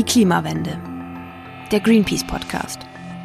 Die Klimawende. Der Greenpeace-Podcast.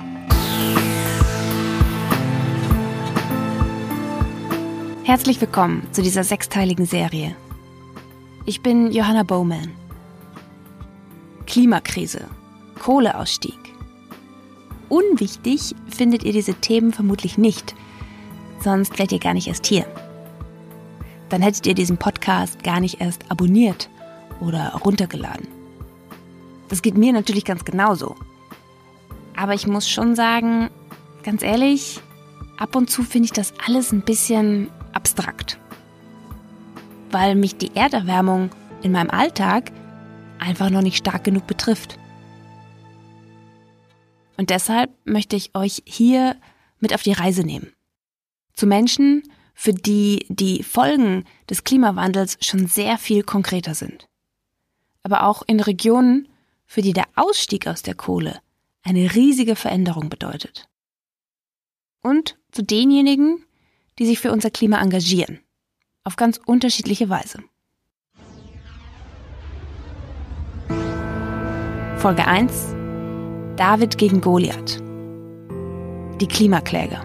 Herzlich willkommen zu dieser 6-teiligen Serie. Ich bin Johanna Bowman. Klimakrise, Kohleausstieg. Unwichtig findet ihr diese Themen vermutlich nicht, sonst wärt ihr gar nicht erst hier. Dann hättet ihr diesen Podcast gar nicht erst abonniert oder runtergeladen. Das geht mir natürlich ganz genauso. Aber ich muss schon sagen, ganz ehrlich, ab und zu finde ich das alles ein bisschen abstrakt. Weil mich die Erderwärmung in meinem Alltag einfach noch nicht stark genug betrifft. Und deshalb möchte ich euch hier mit auf die Reise nehmen. Zu Menschen, für die die Folgen des Klimawandels schon sehr viel konkreter sind. Aber auch in Regionen, für die der Ausstieg aus der Kohle eine riesige Veränderung bedeutet. Und zu denjenigen, die sich für unser Klima engagieren. Auf ganz unterschiedliche Weise. Folge 1: David gegen Goliath. Die Klimakläger.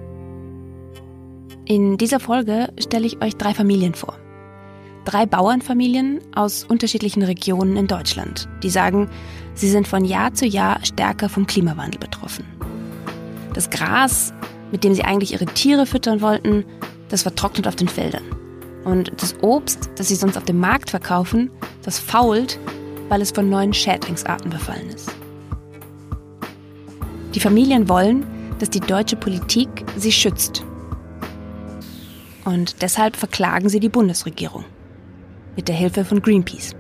In dieser Folge stelle ich euch 3 Familien vor. 3 Bauernfamilien aus unterschiedlichen Regionen in Deutschland, die sagen, sie sind von Jahr zu Jahr stärker vom Klimawandel betroffen. Das Gras, mit dem sie eigentlich ihre Tiere füttern wollten, das vertrocknet auf den Feldern. Und das Obst, das sie sonst auf dem Markt verkaufen, das fault, weil es von neuen Schädlingsarten befallen ist. Die Familien wollen, dass die deutsche Politik sie schützt. Und deshalb verklagen sie die Bundesregierung. Mit der Hilfe von Greenpeace.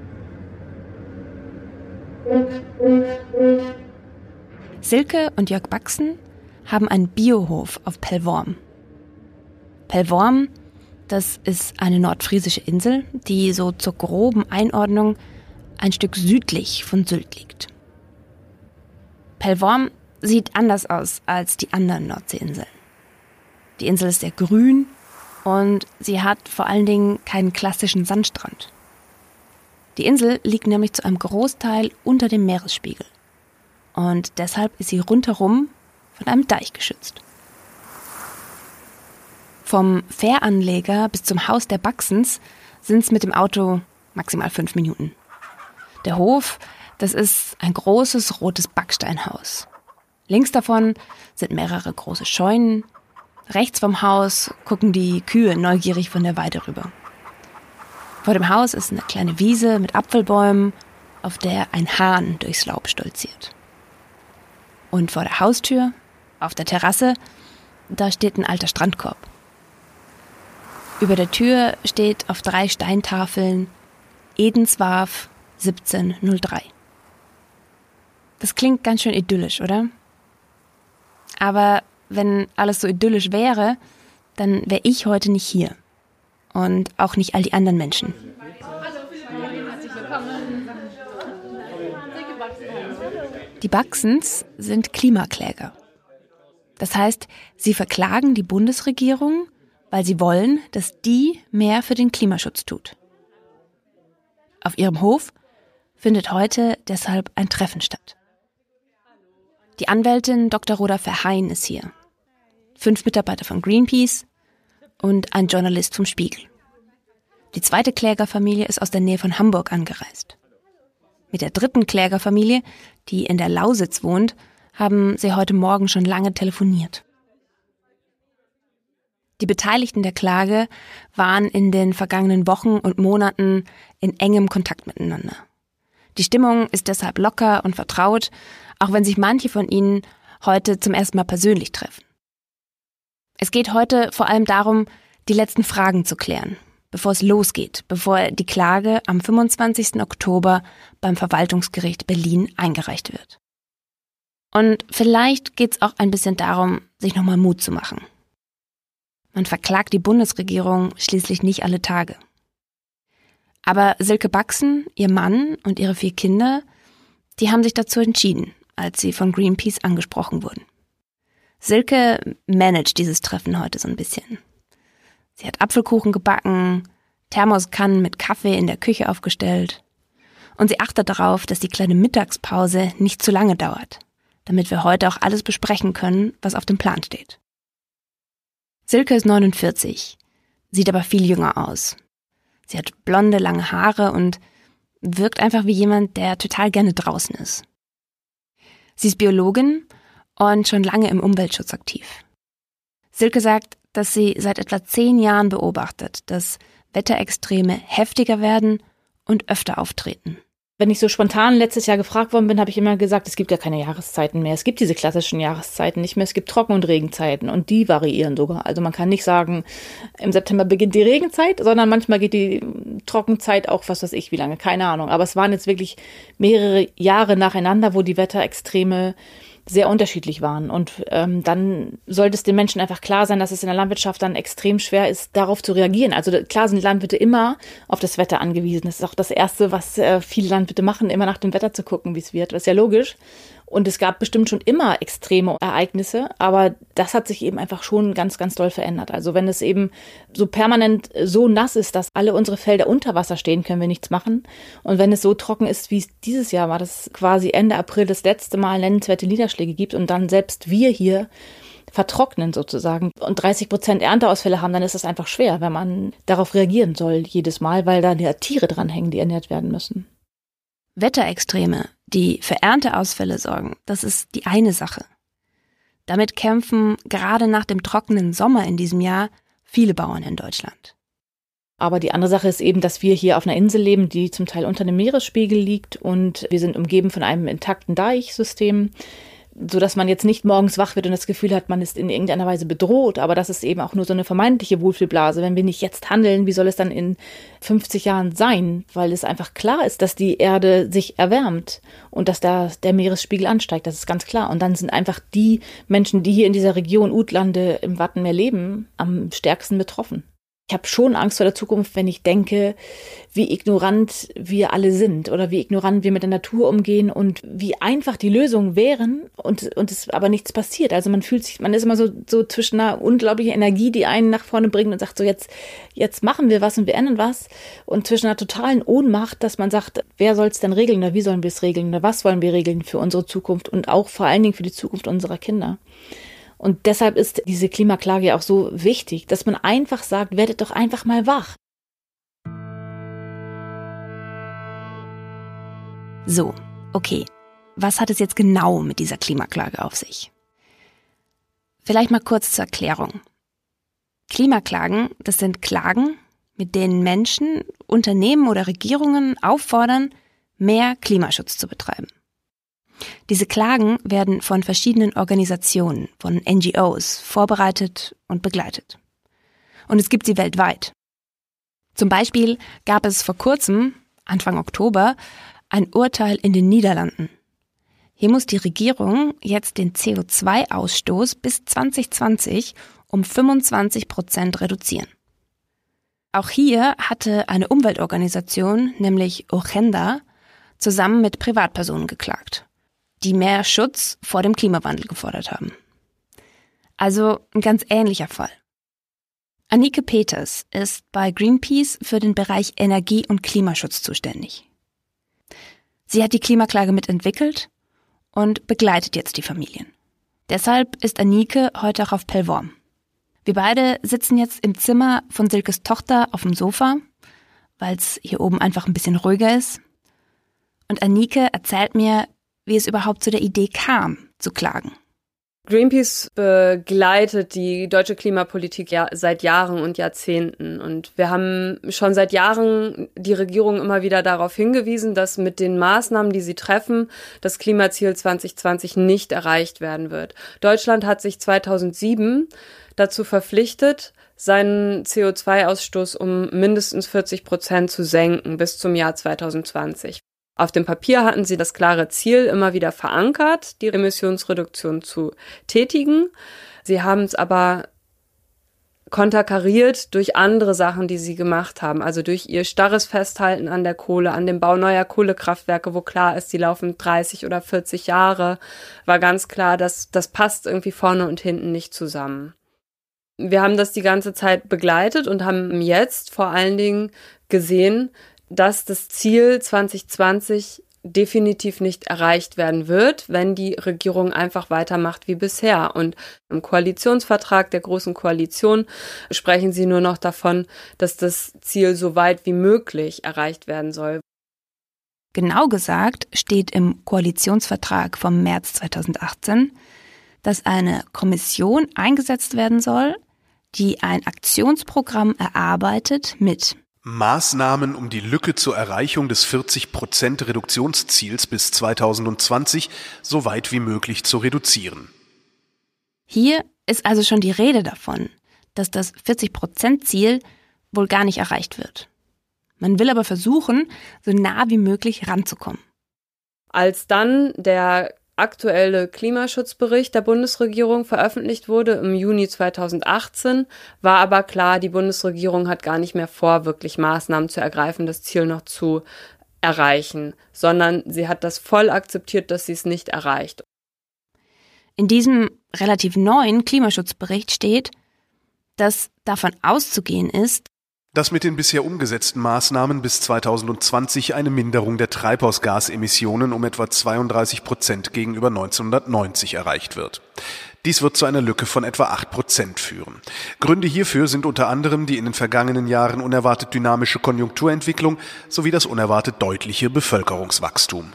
Silke und Jörg Baxen haben einen Biohof auf Pellworm. Pellworm, das ist eine nordfriesische Insel, die so zur groben Einordnung ein Stück südlich von Sylt liegt. Pellworm sieht anders aus als die anderen Nordseeinseln. Die Insel ist sehr grün und sie hat vor allen Dingen keinen klassischen Sandstrand. Die Insel liegt nämlich zu einem Großteil unter dem Meeresspiegel. Und deshalb ist sie rundherum von einem Deich geschützt. Vom Fähranleger bis zum Haus der Baxens sind es mit dem Auto maximal 5 Minuten. Der Hof, das ist ein großes rotes Backsteinhaus. Links davon sind mehrere große Scheunen. Rechts vom Haus gucken die Kühe neugierig von der Weide rüber. Vor dem Haus ist eine kleine Wiese mit Apfelbäumen, auf der ein Hahn durchs Laub stolziert. Und vor der Haustür, auf der Terrasse, da steht ein alter Strandkorb. Über der Tür steht auf 3 Steintafeln Edenswaaf 1703. Das klingt ganz schön idyllisch, oder? Aber wenn alles so idyllisch wäre, dann wäre ich heute nicht hier. Und auch nicht all die anderen Menschen. Die Baxens sind Klimakläger. Das heißt, sie verklagen die Bundesregierung, weil sie wollen, dass die mehr für den Klimaschutz tut. Auf ihrem Hof findet heute deshalb ein Treffen statt. Die Anwältin Dr. Rhoda Verheyen ist hier. 5 Mitarbeiter von Greenpeace und ein Journalist vom Spiegel. Die 2. Klägerfamilie ist aus der Nähe von Hamburg angereist. Mit der 3. Klägerfamilie, die in der Lausitz wohnt, haben sie heute Morgen schon lange telefoniert. Die Beteiligten der Klage waren in den vergangenen Wochen und Monaten in engem Kontakt miteinander. Die Stimmung ist deshalb locker und vertraut, auch wenn sich manche von ihnen heute zum ersten Mal persönlich treffen. Es geht heute vor allem darum, die letzten Fragen zu klären, bevor es losgeht, bevor die Klage am 25. Oktober beim Verwaltungsgericht Berlin eingereicht wird. Und vielleicht geht es auch ein bisschen darum, sich nochmal Mut zu machen. Man verklagt die Bundesregierung schließlich nicht alle Tage. Aber Silke Baxen, ihr Mann und ihre 4 Kinder, die haben sich dazu entschieden, als sie von Greenpeace angesprochen wurden. Silke managt dieses Treffen heute so ein bisschen. Sie hat Apfelkuchen gebacken, Thermoskannen mit Kaffee in der Küche aufgestellt. Und sie achtet darauf, dass die kleine Mittagspause nicht zu lange dauert, damit wir heute auch alles besprechen können, was auf dem Plan steht. Silke ist 49, sieht aber viel jünger aus. Sie hat blonde, lange Haare und wirkt einfach wie jemand, der total gerne draußen ist. Sie ist Biologin und schon lange im Umweltschutz aktiv. Silke sagt, dass sie seit etwa 10 Jahren beobachtet, dass Wetterextreme heftiger werden und öfter auftreten. Wenn ich so spontan letztes Jahr gefragt worden bin, habe ich immer gesagt, es gibt ja keine Jahreszeiten mehr. Es gibt diese klassischen Jahreszeiten nicht mehr. Es gibt Trocken- und Regenzeiten und die variieren sogar. Also man kann nicht sagen, im September beginnt die Regenzeit, sondern manchmal geht die Trockenzeit auch, was weiß ich, wie lange, keine Ahnung. Aber es waren jetzt wirklich mehrere Jahre nacheinander, wo die Wetterextreme sehr unterschiedlich waren. Und dann sollte es den Menschen einfach klar sein, dass es in der Landwirtschaft dann extrem schwer ist, darauf zu reagieren. Also klar sind Landwirte immer auf das Wetter angewiesen. Das ist auch das Erste, was viele Landwirte machen, immer nach dem Wetter zu gucken, wie es wird. Das ist ja logisch. Und es gab bestimmt schon immer extreme Ereignisse, aber das hat sich eben einfach schon ganz, ganz doll verändert. Also wenn es eben so permanent so nass ist, dass alle unsere Felder unter Wasser stehen, können wir nichts machen. Und wenn es so trocken ist, wie es dieses Jahr war, dass quasi Ende April das letzte Mal nennenswerte Niederschläge gibt und dann selbst wir hier vertrocknen sozusagen und 30% Ernteausfälle haben, dann ist es einfach schwer, wenn man darauf reagieren soll jedes Mal, weil da ja Tiere dranhängen, die ernährt werden müssen. Wetterextreme, die für Ernteausfälle sorgen, das ist die eine Sache. Damit kämpfen gerade nach dem trockenen Sommer in diesem Jahr viele Bauern in Deutschland. Aber die andere Sache ist eben, dass wir hier auf einer Insel leben, die zum Teil unter dem Meeresspiegel liegt und wir sind umgeben von einem intakten Deichsystem, sodass man jetzt nicht morgens wach wird und das Gefühl hat, man ist in irgendeiner Weise bedroht. Aber das ist eben auch nur so eine vermeintliche Wohlfühlblase. Wenn wir nicht jetzt handeln, wie soll es dann in 50 Jahren sein? Weil es einfach klar ist, dass die Erde sich erwärmt und dass da der Meeresspiegel ansteigt. Das ist ganz klar. Und dann sind einfach die Menschen, die hier in dieser Region Utlande im Wattenmeer leben, am stärksten betroffen. Ich habe schon Angst vor der Zukunft, wenn ich denke, wie ignorant wir alle sind oder wie ignorant wir mit der Natur umgehen und wie einfach die Lösungen wären und es aber nichts passiert. Also man ist immer so zwischen einer unglaublichen Energie, die einen nach vorne bringt und sagt so, jetzt machen wir was und wir ändern was und zwischen einer totalen Ohnmacht, dass man sagt, wer soll es denn regeln oder wie sollen wir es regeln oder was wollen wir regeln für unsere Zukunft und auch vor allen Dingen für die Zukunft unserer Kinder. Und deshalb ist diese Klimaklage ja auch so wichtig, dass man einfach sagt, werdet doch einfach mal wach. So, okay. Was hat es jetzt genau mit dieser Klimaklage auf sich? Vielleicht mal kurz zur Erklärung. Klimaklagen, das sind Klagen, mit denen Menschen, Unternehmen oder Regierungen auffordern, mehr Klimaschutz zu betreiben. Diese Klagen werden von verschiedenen Organisationen, von NGOs, vorbereitet und begleitet. Und es gibt sie weltweit. Zum Beispiel gab es vor kurzem, Anfang Oktober, ein Urteil in den Niederlanden. Hier muss die Regierung jetzt den CO2-Ausstoß bis 2020 um 25% reduzieren. Auch hier hatte eine Umweltorganisation, nämlich Urgenda, zusammen mit Privatpersonen geklagt, die mehr Schutz vor dem Klimawandel gefordert haben. Also ein ganz ähnlicher Fall. Anike Peters ist bei Greenpeace für den Bereich Energie- und Klimaschutz zuständig. Sie hat die Klimaklage mitentwickelt und begleitet jetzt die Familien. Deshalb ist Anike heute auch auf Pellworm. Wir beide sitzen jetzt im Zimmer von Silkes Tochter auf dem Sofa, weil es hier oben einfach ein bisschen ruhiger ist. Und Anike erzählt mir, wie es überhaupt zu der Idee kam, zu klagen. Greenpeace begleitet die deutsche Klimapolitik ja seit Jahren und Jahrzehnten. Und wir haben schon seit Jahren die Regierung immer wieder darauf hingewiesen, dass mit den Maßnahmen, die sie treffen, das Klimaziel 2020 nicht erreicht werden wird. Deutschland hat sich 2007 dazu verpflichtet, seinen CO2-Ausstoß um mindestens 40% zu senken bis zum Jahr 2020. Auf dem Papier hatten sie das klare Ziel immer wieder verankert, die Emissionsreduktion zu tätigen. Sie haben es aber konterkariert durch andere Sachen, die sie gemacht haben. Also durch ihr starres Festhalten an der Kohle, an dem Bau neuer Kohlekraftwerke, wo klar ist, die laufen 30 oder 40 Jahre, war ganz klar, dass das passt irgendwie vorne und hinten nicht zusammen. Wir haben das die ganze Zeit begleitet und haben jetzt vor allen Dingen gesehen, dass das Ziel 2020 definitiv nicht erreicht werden wird, wenn die Regierung einfach weitermacht wie bisher. Und im Koalitionsvertrag der Großen Koalition sprechen sie nur noch davon, dass das Ziel so weit wie möglich erreicht werden soll. Genau gesagt steht im Koalitionsvertrag vom März 2018, dass eine Kommission eingesetzt werden soll, die ein Aktionsprogramm erarbeitet mit Maßnahmen, um die Lücke zur Erreichung des 40% Reduktionsziels bis 2020 so weit wie möglich zu reduzieren. Hier ist also schon die Rede davon, dass das 40%-Ziel wohl gar nicht erreicht wird. Man will aber versuchen, so nah wie möglich ranzukommen. Als dann der aktuelle Klimaschutzbericht der Bundesregierung veröffentlicht wurde im Juni 2018, war aber klar, die Bundesregierung hat gar nicht mehr vor, wirklich Maßnahmen zu ergreifen, das Ziel noch zu erreichen, sondern sie hat das voll akzeptiert, dass sie es nicht erreicht. In diesem relativ neuen Klimaschutzbericht steht, dass davon auszugehen ist, dass mit den bisher umgesetzten Maßnahmen bis 2020 eine Minderung der Treibhausgasemissionen um etwa 32% gegenüber 1990 erreicht wird. Dies wird zu einer Lücke von etwa 8% führen. Gründe hierfür sind unter anderem die in den vergangenen Jahren unerwartet dynamische Konjunkturentwicklung sowie das unerwartet deutliche Bevölkerungswachstum.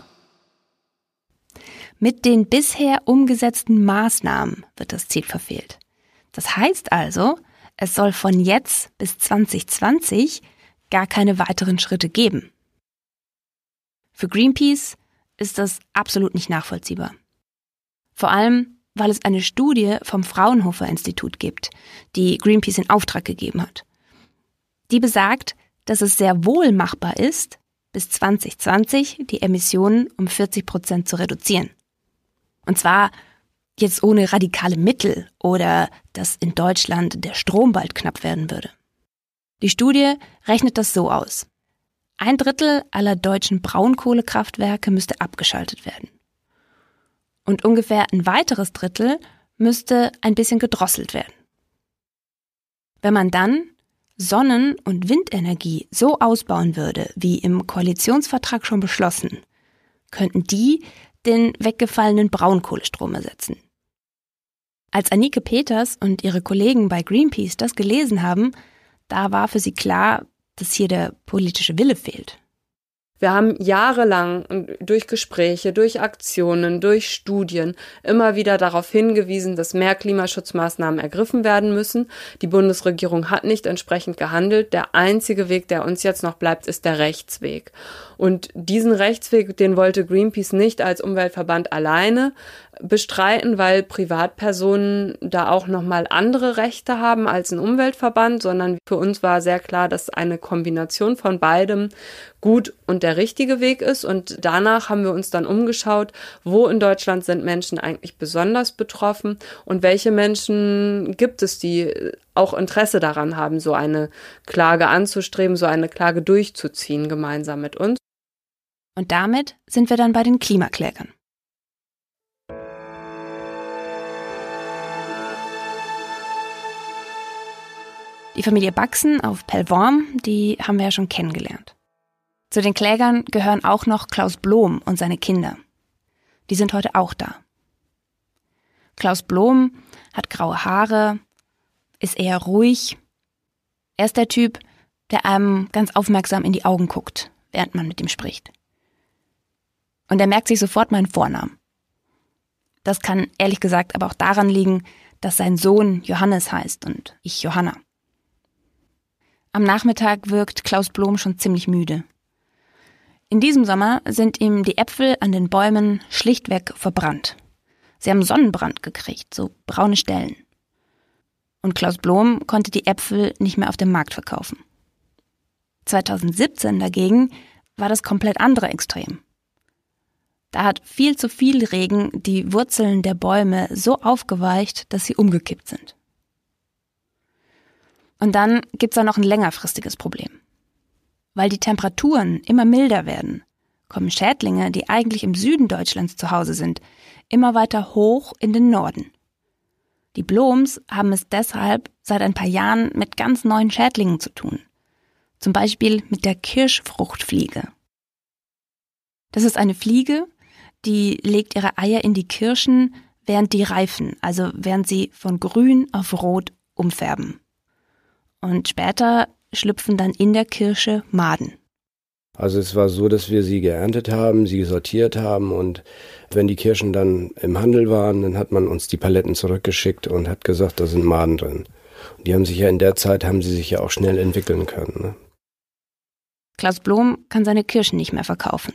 Mit den bisher umgesetzten Maßnahmen wird das Ziel verfehlt. Das heißt also, es soll von jetzt bis 2020 gar keine weiteren Schritte geben. Für Greenpeace ist das absolut nicht nachvollziehbar. Vor allem, weil es eine Studie vom Fraunhofer Institut gibt, die Greenpeace in Auftrag gegeben hat. Die besagt, dass es sehr wohl machbar ist, bis 2020 die Emissionen um 40% zu reduzieren. Und zwar jetzt ohne radikale Mittel oder dass in Deutschland der Strom bald knapp werden würde. Die Studie rechnet das so aus. 1/3 aller deutschen Braunkohlekraftwerke müsste abgeschaltet werden. Und ungefähr ein weiteres Drittel müsste ein bisschen gedrosselt werden. Wenn man dann Sonnen- und Windenergie so ausbauen würde, wie im Koalitionsvertrag schon beschlossen, könnten die den weggefallenen Braunkohlestrom ersetzen. Als Anike Peters und ihre Kollegen bei Greenpeace das gelesen haben, da war für sie klar, dass hier der politische Wille fehlt. Wir haben jahrelang durch Gespräche, durch Aktionen, durch Studien immer wieder darauf hingewiesen, dass mehr Klimaschutzmaßnahmen ergriffen werden müssen. Die Bundesregierung hat nicht entsprechend gehandelt. Der einzige Weg, der uns jetzt noch bleibt, ist der Rechtsweg. Und diesen Rechtsweg, den wollte Greenpeace nicht als Umweltverband alleine bestreiten, weil Privatpersonen da auch nochmal andere Rechte haben als ein Umweltverband, sondern für uns war sehr klar, dass eine Kombination von beidem gut und der richtige Weg ist. Und danach haben wir uns dann umgeschaut, wo in Deutschland sind Menschen eigentlich besonders betroffen und welche Menschen gibt es, die auch Interesse daran haben, so eine Klage anzustreben, so eine Klage durchzuziehen gemeinsam mit uns. Und damit sind wir dann bei den Klimaklägern. Die Familie Baxen auf Pellworm, die haben wir ja schon kennengelernt. Zu den Klägern gehören auch noch Klaus Blohm und seine Kinder. Die sind heute auch da. Klaus Blohm hat graue Haare, ist eher ruhig. Er ist der Typ, der einem ganz aufmerksam in die Augen guckt, während man mit ihm spricht. Und er merkt sich sofort meinen Vornamen. Das kann ehrlich gesagt aber auch daran liegen, dass sein Sohn Johannes heißt und ich Johanna. Am Nachmittag wirkt Klaus Blohm schon ziemlich müde. In diesem Sommer sind ihm die Äpfel an den Bäumen schlichtweg verbrannt. Sie haben Sonnenbrand gekriegt, so braune Stellen. Und Klaus Blohm konnte die Äpfel nicht mehr auf dem Markt verkaufen. 2017 dagegen war das komplett andere Extrem. Da hat viel zu viel Regen die Wurzeln der Bäume so aufgeweicht, dass sie umgekippt sind. Und dann gibt's da noch ein längerfristiges Problem. Weil die Temperaturen immer milder werden, kommen Schädlinge, die eigentlich im Süden Deutschlands zu Hause sind, immer weiter hoch in den Norden. Die Bloms haben es deshalb seit ein paar Jahren mit ganz neuen Schädlingen zu tun. Zum Beispiel mit der Kirschfruchtfliege. Das ist eine Fliege, die legt ihre Eier in die Kirschen, während die reifen, also während sie von grün auf rot umfärben. Und später schlüpfen dann in der Kirsche Maden. Also es war so, dass wir sie geerntet haben, sie sortiert haben und wenn die Kirschen dann im Handel waren, dann hat man uns die Paletten zurückgeschickt und hat gesagt, da sind Maden drin. Und die haben sich ja in der Zeit, haben sie sich ja auch schnell entwickeln können. Ne? Klaus Blom kann seine Kirschen nicht mehr verkaufen.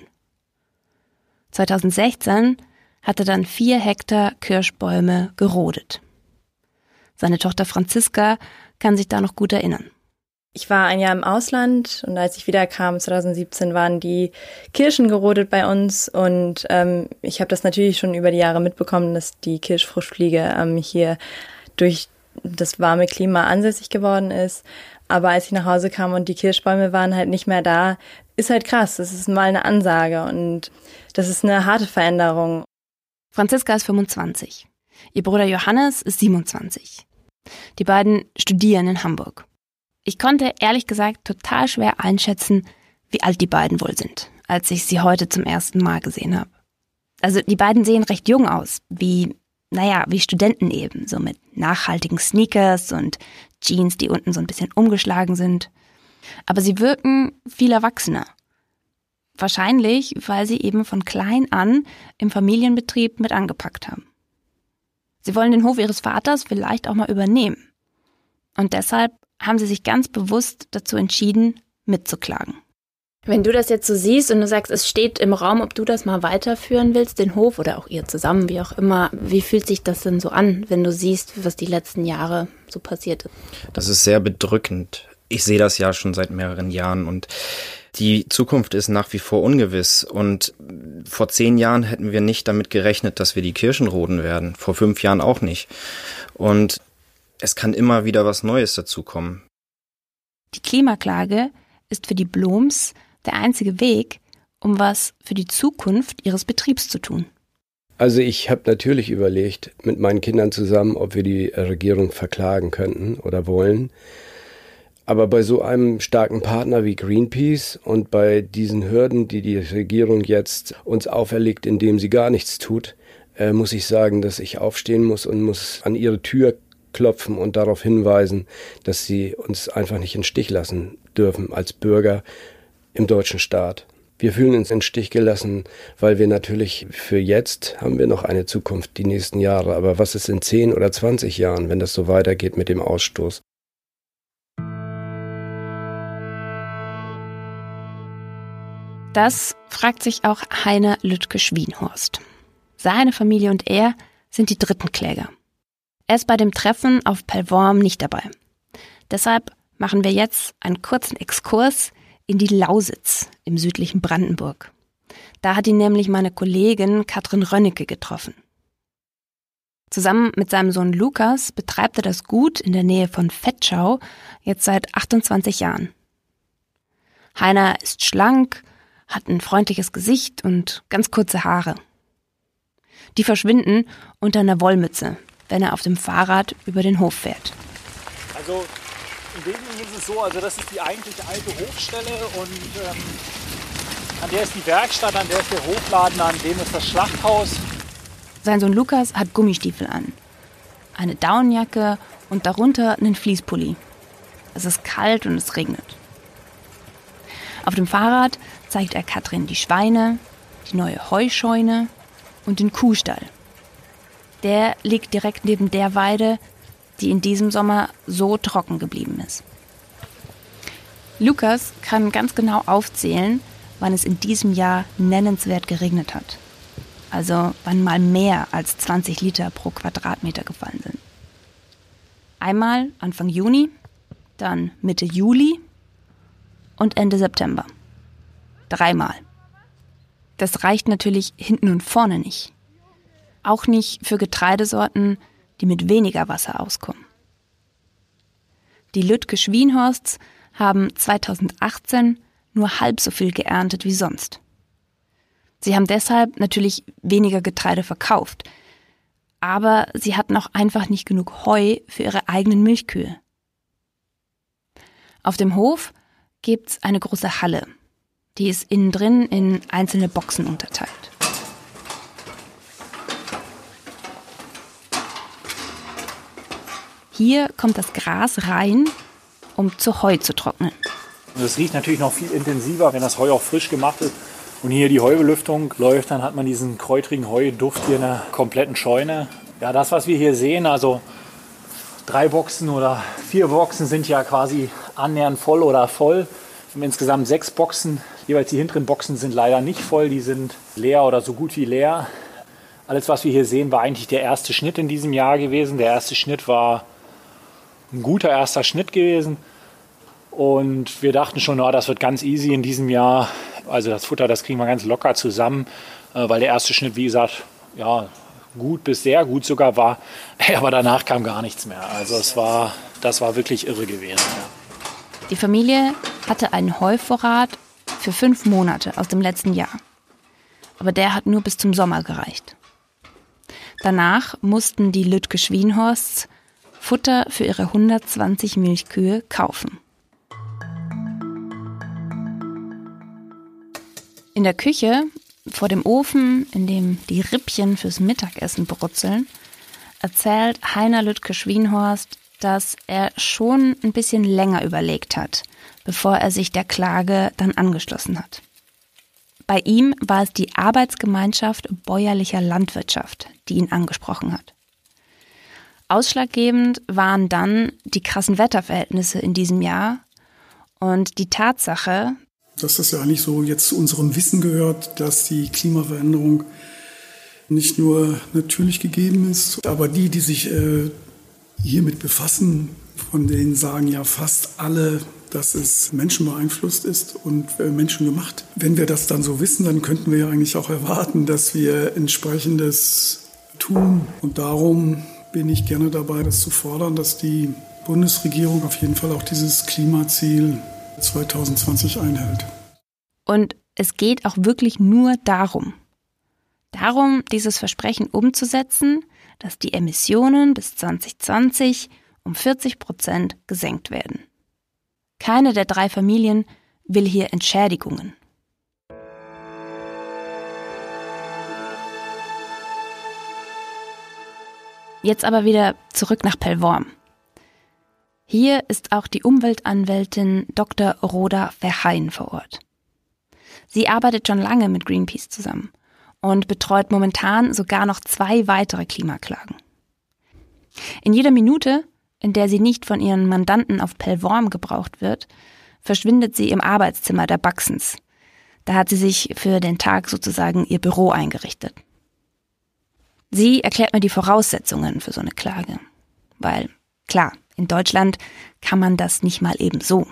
2016 hat er dann 4 Hektar Kirschbäume gerodet. Seine Tochter Franziska kann sich da noch gut erinnern. Ich war ein Jahr im Ausland und als ich wiederkam, 2017, waren die Kirschen gerodet bei uns und ich habe das natürlich schon über die Jahre mitbekommen, dass die Kirschfruchtfliege hier durch das warme Klima ansässig geworden ist. Aber als ich nach Hause kam und die Kirschbäume waren halt nicht mehr da, ist halt krass. Das ist mal eine Ansage und das ist eine harte Veränderung. Franziska ist 25. Ihr Bruder Johannes ist 27. Die beiden studieren in Hamburg. Ich konnte ehrlich gesagt total schwer einschätzen, wie alt die beiden wohl sind, als ich sie heute zum ersten Mal gesehen habe. Also die beiden sehen recht jung aus, wie Studenten eben, so mit nachhaltigen Sneakers und Jeans, die unten so ein bisschen umgeschlagen sind. Aber sie wirken viel erwachsener. Wahrscheinlich, weil sie eben von klein an im Familienbetrieb mit angepackt haben. Sie wollen den Hof ihres Vaters vielleicht auch mal übernehmen. Und deshalb haben sie sich ganz bewusst dazu entschieden, mitzuklagen. Wenn du das jetzt so siehst und du sagst, es steht im Raum, ob du das mal weiterführen willst, den Hof oder auch ihr zusammen, wie auch immer, wie fühlt sich das denn so an, wenn du siehst, was die letzten Jahre so passiert ist? Das ist sehr bedrückend. Ich sehe das ja schon seit mehreren Jahren und die Zukunft ist nach wie vor ungewiss. Und vor 10 Jahren hätten wir nicht damit gerechnet, dass wir die Kirschen roden werden. Vor 5 Jahren auch nicht. Und es kann immer wieder was Neues dazukommen. Die Klimaklage ist für die Bloms der einzige Weg, um was für die Zukunft ihres Betriebs zu tun. Also ich habe natürlich überlegt, mit meinen Kindern zusammen, ob wir die Regierung verklagen könnten oder wollen. Aber bei so einem starken Partner wie Greenpeace und bei diesen Hürden, die die Regierung jetzt uns auferlegt, indem sie gar nichts tut, muss ich sagen, dass ich aufstehen muss und muss an ihre Tür klopfen und darauf hinweisen, dass sie uns einfach nicht im Stich lassen dürfen als Bürger im deutschen Staat. Wir fühlen uns im Stich gelassen, weil wir natürlich für jetzt haben wir noch eine Zukunft, die nächsten Jahre. Aber was ist in 10 oder 20 Jahren, wenn das so weitergeht mit dem Ausstoß? Das fragt sich auch Heiner Lüttke-Schwienhorst. Seine Familie und er sind die dritten Kläger. Er ist bei dem Treffen auf Pellworm nicht dabei. Deshalb machen wir jetzt einen kurzen Exkurs in die Lausitz im südlichen Brandenburg. Da hat ihn nämlich meine Kollegin Katrin Rönnecke getroffen. Zusammen mit seinem Sohn Lukas betreibt er das Gut in der Nähe von Vetschau jetzt seit 28 Jahren. Heiner ist schlank, hat ein freundliches Gesicht und ganz kurze Haare. Die verschwinden unter einer Wollmütze, wenn er auf dem Fahrrad über den Hof fährt. Also im Wesentlichen ist es so, also das ist die eigentliche alte Hofstelle und an der ist die Werkstatt, an der ist der Hofladen, an dem ist das Schlachthaus. Sein Sohn Lukas hat Gummistiefel an, eine Daunenjacke und darunter einen Fließpulli. Es ist kalt und es regnet. Auf dem Fahrrad zeigt er Katrin die Schweine, die neue Heuscheune und den Kuhstall. Der liegt direkt neben der Weide, die in diesem Sommer so trocken geblieben ist. Lukas kann ganz genau aufzählen, wann es in diesem Jahr nennenswert geregnet hat. Also wann mal mehr als 20 Liter pro Quadratmeter gefallen sind. Einmal Anfang Juni, dann Mitte Juli und Ende September. 3-mal. Das reicht natürlich hinten und vorne nicht. Auch nicht für Getreidesorten, die mit weniger Wasser auskommen. Die Lüttke-Schwienhorsts haben 2018 nur halb so viel geerntet wie sonst. Sie haben deshalb natürlich weniger Getreide verkauft. Aber sie hatten auch einfach nicht genug Heu für ihre eigenen Milchkühe. Auf dem Hof gibt's eine große Halle. Die ist innen drin in einzelne Boxen unterteilt. Hier kommt das Gras rein, um zu Heu zu trocknen. Es riecht natürlich noch viel intensiver, wenn das Heu auch frisch gemacht ist. Und hier die Heubelüftung läuft, dann hat man diesen kräutrigen Heuduft hier in der kompletten Scheune. Ja, das, was wir hier sehen, also 3 Boxen oder 4 Boxen sind ja quasi annähernd voll oder voll. Wir haben insgesamt 6 Boxen. Jeweils die hinteren Boxen sind leider nicht voll, die sind leer oder so gut wie leer. Alles, was wir hier sehen, war eigentlich der erste Schnitt in diesem Jahr gewesen. Der erste Schnitt war ein guter erster Schnitt gewesen. Und wir dachten schon, das wird ganz easy in diesem Jahr. Also das Futter, das kriegen wir ganz locker zusammen, weil der erste Schnitt, wie gesagt, ja, gut bis sehr gut sogar war. Aber danach kam gar nichts mehr. Also das war wirklich irre gewesen. Ja. Die Familie hatte einen Heuvorrat für 5 Monate aus dem letzten Jahr. Aber der hat nur bis zum Sommer gereicht. Danach mussten die Lütke-Schwienhorsts Futter für ihre 120 Milchkühe kaufen. In der Küche, vor dem Ofen, in dem die Rippchen fürs Mittagessen brutzeln, erzählt Heiner Lütke-Schwienhorst, dass er schon ein bisschen länger überlegt hat, bevor er sich der Klage dann angeschlossen hat. Bei ihm war es die Arbeitsgemeinschaft bäuerlicher Landwirtschaft, die ihn angesprochen hat. Ausschlaggebend waren dann die krassen Wetterverhältnisse in diesem Jahr und die Tatsache, dass das ja eigentlich so jetzt zu unserem Wissen gehört, dass die Klimaveränderung nicht nur natürlich gegeben ist, aber die sich hiermit befassen, von denen sagen ja fast alle, dass es menschenbeeinflusst ist und menschengemacht. Wenn wir das dann so wissen, dann könnten wir ja eigentlich auch erwarten, dass wir Entsprechendes tun. Und darum bin ich gerne dabei, das zu fordern, dass die Bundesregierung auf jeden Fall auch dieses Klimaziel 2020 einhält. Und es geht auch wirklich nur darum, dieses Versprechen umzusetzen, dass die Emissionen bis 2020 um 40% gesenkt werden. Keine der 3 Familien will hier Entschädigungen. Jetzt aber wieder zurück nach Pellworm. Hier ist auch die Umweltanwältin Dr. Rhoda Verheyen vor Ort. Sie arbeitet schon lange mit Greenpeace zusammen und betreut momentan sogar noch 2 weitere Klimaklagen. In jeder Minute, in der sie nicht von ihren Mandanten auf Pellworm gebraucht wird, verschwindet sie im Arbeitszimmer der Baxens. Da hat sie sich für den Tag sozusagen ihr Büro eingerichtet. Sie erklärt mir die Voraussetzungen für so eine Klage. Weil, klar, in Deutschland kann man das nicht mal eben so.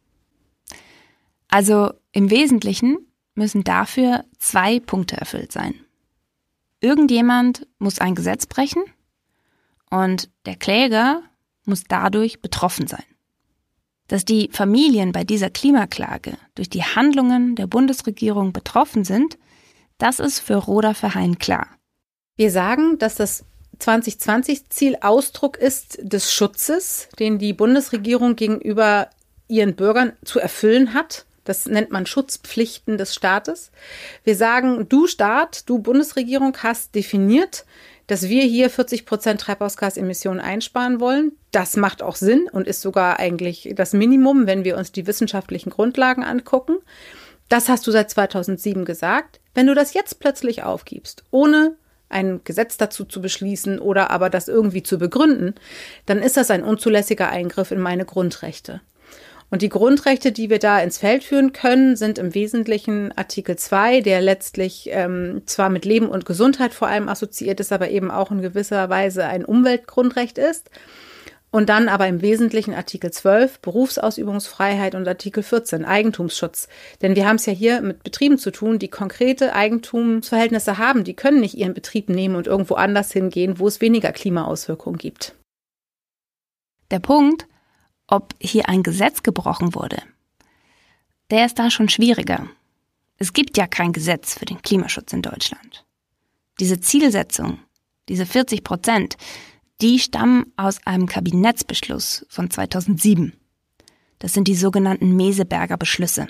Also im Wesentlichen müssen dafür 2 Punkte erfüllt sein. Irgendjemand muss ein Gesetz brechen und der Kläger muss dadurch betroffen sein. Dass die Familien bei dieser Klimaklage durch die Handlungen der Bundesregierung betroffen sind, das ist für Rhoda Verheyen klar. Wir sagen, dass das 2020-Ziel Ausdruck ist des Schutzes, den die Bundesregierung gegenüber ihren Bürgern zu erfüllen hat. Das nennt man Schutzpflichten des Staates. Wir sagen, du Staat, du Bundesregierung hast definiert, dass wir hier 40% Treibhausgasemissionen einsparen wollen. Das macht auch Sinn und ist sogar eigentlich das Minimum, wenn wir uns die wissenschaftlichen Grundlagen angucken. Das hast du seit 2007 gesagt. Wenn du das jetzt plötzlich aufgibst, ohne ein Gesetz dazu zu beschließen oder aber das irgendwie zu begründen, dann ist das ein unzulässiger Eingriff in meine Grundrechte. Und die Grundrechte, die wir da ins Feld führen können, sind im Wesentlichen Artikel 2, der letztlich zwar mit Leben und Gesundheit vor allem assoziiert ist, aber eben auch in gewisser Weise ein Umweltgrundrecht ist. Und dann aber im Wesentlichen Artikel 12, Berufsausübungsfreiheit und Artikel 14, Eigentumsschutz. Denn wir haben es ja hier mit Betrieben zu tun, die konkrete Eigentumsverhältnisse haben. Die können nicht ihren Betrieb nehmen und irgendwo anders hingehen, wo es weniger Klimaauswirkungen gibt. Der Punkt, ob hier ein Gesetz gebrochen wurde, der ist da schon schwieriger. Es gibt ja kein Gesetz für den Klimaschutz in Deutschland. Diese Zielsetzung, diese 40%, die stammen aus einem Kabinettsbeschluss von 2007. Das sind die sogenannten Meseberger Beschlüsse.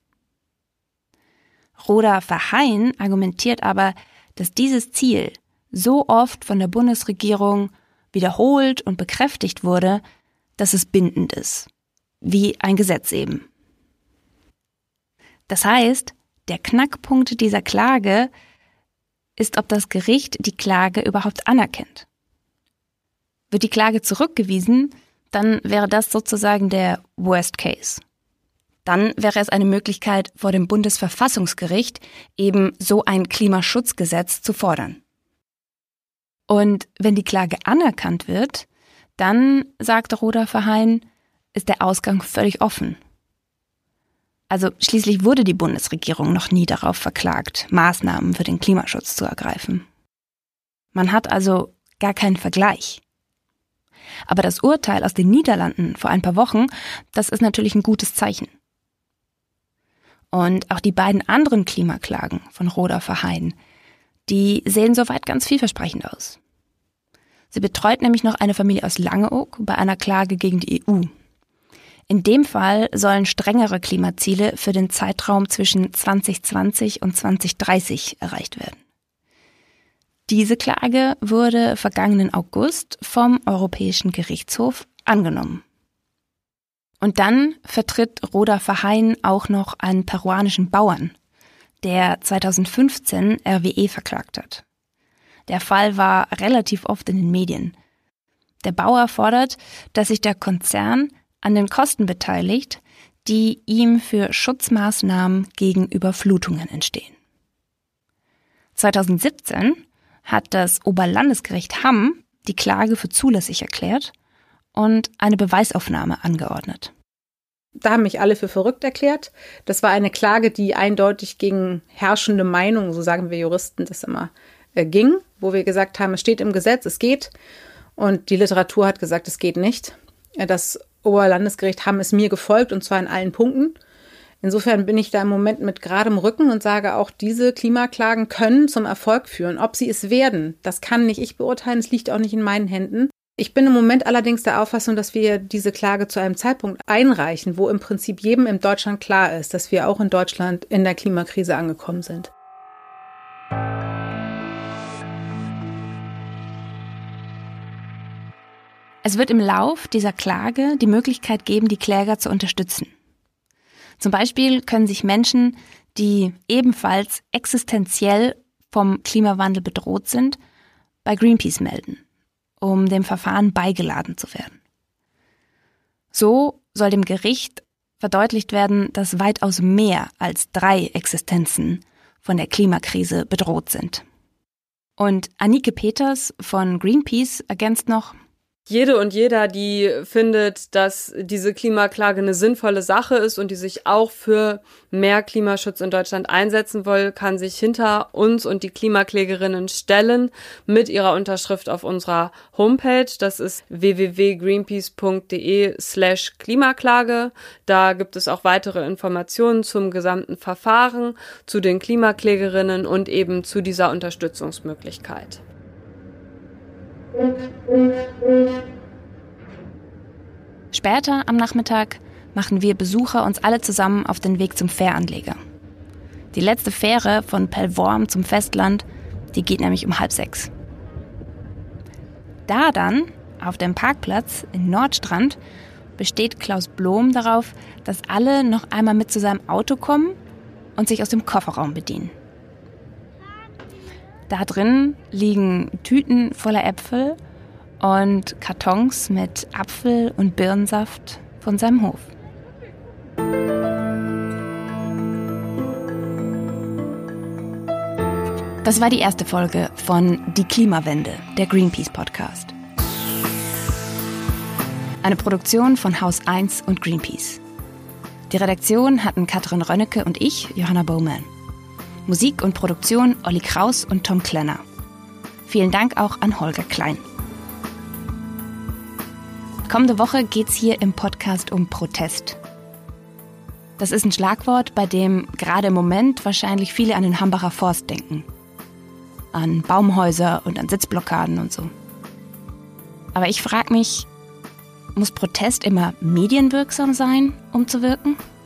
Roda-Verheyen argumentiert aber, dass dieses Ziel so oft von der Bundesregierung wiederholt und bekräftigt wurde, dass es bindend ist. Wie ein Gesetz eben. Das heißt, der Knackpunkt dieser Klage ist, ob das Gericht die Klage überhaupt anerkennt. Wird die Klage zurückgewiesen, dann wäre das sozusagen der Worst Case. Dann wäre es eine Möglichkeit, vor dem Bundesverfassungsgericht eben so ein Klimaschutzgesetz zu fordern. Und wenn die Klage anerkannt wird, dann, sagte Roda-Verheyen, ist der Ausgang völlig offen. Also schließlich wurde die Bundesregierung noch nie darauf verklagt, Maßnahmen für den Klimaschutz zu ergreifen. Man hat also gar keinen Vergleich. Aber das Urteil aus den Niederlanden vor ein paar Wochen, das ist natürlich ein gutes Zeichen. Und auch die beiden anderen Klimaklagen von Roda-Verheyen, die sehen soweit ganz vielversprechend aus. Sie betreut nämlich noch eine Familie aus Langeoog bei einer Klage gegen die EU. In dem Fall sollen strengere Klimaziele für den Zeitraum zwischen 2020 und 2030 erreicht werden. Diese Klage wurde vergangenen August vom Europäischen Gerichtshof angenommen. Und dann vertritt Roda-Verheyen auch noch einen peruanischen Bauern, der 2015 RWE verklagt hat. Der Fall war relativ oft in den Medien. Der Bauer fordert, dass sich der Konzern an den Kosten beteiligt, die ihm für Schutzmaßnahmen gegen Überflutungen entstehen. 2017 hat das Oberlandesgericht Hamm die Klage für zulässig erklärt und eine Beweisaufnahme angeordnet. Da haben mich alle für verrückt erklärt. Das war eine Klage, die eindeutig gegen herrschende Meinung, so sagen wir Juristen das immer, ging, wo wir gesagt haben, es steht im Gesetz, es geht. Und die Literatur hat gesagt, es geht nicht. Das Oberlandesgericht Hamm ist mir gefolgt, und zwar in allen Punkten. Insofern bin ich da im Moment mit geradem Rücken und sage auch, diese Klimaklagen können zum Erfolg führen. Ob sie es werden, das kann nicht ich beurteilen, es liegt auch nicht in meinen Händen. Ich bin im Moment allerdings der Auffassung, dass wir diese Klage zu einem Zeitpunkt einreichen, wo im Prinzip jedem in Deutschland klar ist, dass wir auch in Deutschland in der Klimakrise angekommen sind. Es wird im Lauf dieser Klage die Möglichkeit geben, die Kläger zu unterstützen. Zum Beispiel können sich Menschen, die ebenfalls existenziell vom Klimawandel bedroht sind, bei Greenpeace melden, um dem Verfahren beigeladen zu werden. So soll dem Gericht verdeutlicht werden, dass weitaus mehr als 3 Existenzen von der Klimakrise bedroht sind. Und Annike Peters von Greenpeace ergänzt noch: Jede und jeder, die findet, dass diese Klimaklage eine sinnvolle Sache ist und die sich auch für mehr Klimaschutz in Deutschland einsetzen will, kann sich hinter uns und die Klimaklägerinnen stellen mit ihrer Unterschrift auf unserer Homepage. Das ist www.greenpeace.de/Klimaklage. Da gibt es auch weitere Informationen zum gesamten Verfahren, zu den Klimaklägerinnen und eben zu dieser Unterstützungsmöglichkeit. Später am Nachmittag machen wir Besucher uns alle zusammen auf den Weg zum Fähranleger. Die letzte Fähre von Pellworm zum Festland, die geht nämlich um 5:30. Da dann, auf dem Parkplatz in Nordstrand, besteht Klaus Blom darauf, dass alle noch einmal mit zu seinem Auto kommen und sich aus dem Kofferraum bedienen. Da drin liegen Tüten voller Äpfel und Kartons mit Apfel- und Birnensaft von seinem Hof. Das war die erste Folge von Die Klimawende, der Greenpeace-Podcast. Eine Produktion von Haus 1 und Greenpeace. Die Redaktion hatten Katrin Rönnecke und ich, Johanna Bowman. Musik und Produktion Olli Kraus und Tom Klenner. Vielen Dank auch an Holger Klein. Kommende Woche geht's hier im Podcast um Protest. Das ist ein Schlagwort, bei dem gerade im Moment wahrscheinlich viele an den Hambacher Forst denken. An Baumhäuser und an Sitzblockaden und so. Aber ich frage mich, Muss Protest immer medienwirksam sein, um zu wirken?